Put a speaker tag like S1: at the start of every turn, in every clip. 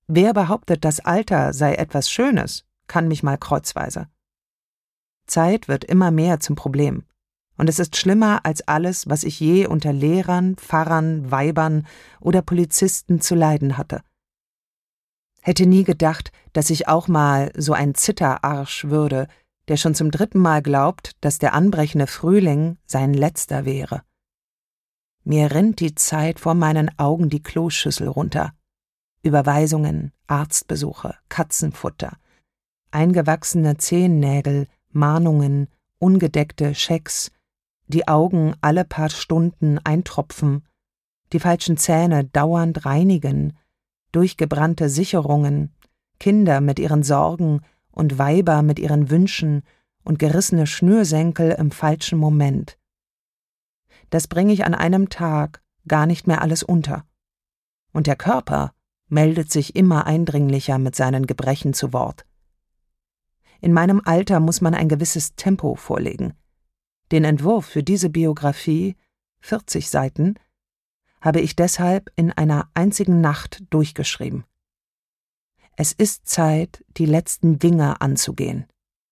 S1: Wer behauptet, das Alter sei etwas Schönes, kann mich mal kreuzweise. Zeit wird immer mehr zum Problem. Und es ist schlimmer als alles, was ich je unter Lehrern, Pfarrern, Weibern oder Polizisten zu leiden hatte. Hätte nie gedacht, dass ich auch mal so ein Zitterarsch würde, der schon zum 3. Mal glaubt, dass der anbrechende Frühling sein letzter wäre. Mir rinnt die Zeit vor meinen Augen die Kloschüssel runter. Überweisungen, Arztbesuche, Katzenfutter, eingewachsene Zehennägel, Mahnungen, ungedeckte Schecks, die Augen alle paar Stunden eintropfen, die falschen Zähne dauernd reinigen, durchgebrannte Sicherungen, Kinder mit ihren Sorgen und Weiber mit ihren Wünschen und gerissene Schnürsenkel im falschen Moment. Das bringe ich an einem Tag gar nicht mehr alles unter. Und der Körper meldet sich immer eindringlicher mit seinen Gebrechen zu Wort. In meinem Alter muss man ein gewisses Tempo vorlegen. Den Entwurf für diese Biografie, 40 Seiten, habe ich deshalb in einer einzigen Nacht durchgeschrieben. Es ist Zeit, die letzten Dinge anzugehen.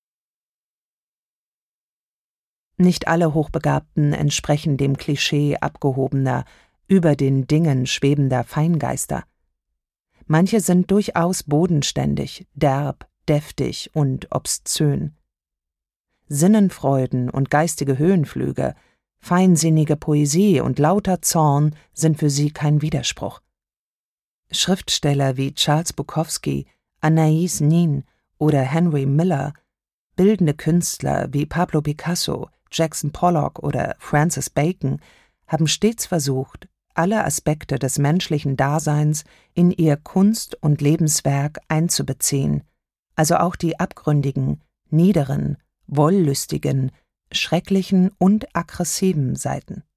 S1: Nicht alle Hochbegabten entsprechen dem Klischee abgehobener, über den Dingen schwebender Feingeister. Manche sind durchaus bodenständig, derb, deftig und obszön. Sinnenfreuden und geistige Höhenflüge, feinsinnige Poesie und lauter Zorn sind für sie kein Widerspruch. Schriftsteller wie Charles Bukowski, Anaïs Nin oder Henry Miller, bildende Künstler wie Pablo Picasso, Jackson Pollock oder Francis Bacon haben stets versucht, alle Aspekte des menschlichen Daseins in ihr Kunst- und Lebenswerk einzubeziehen, also auch die abgründigen, niederen, wollüstigen, schrecklichen und aggressiven Seiten.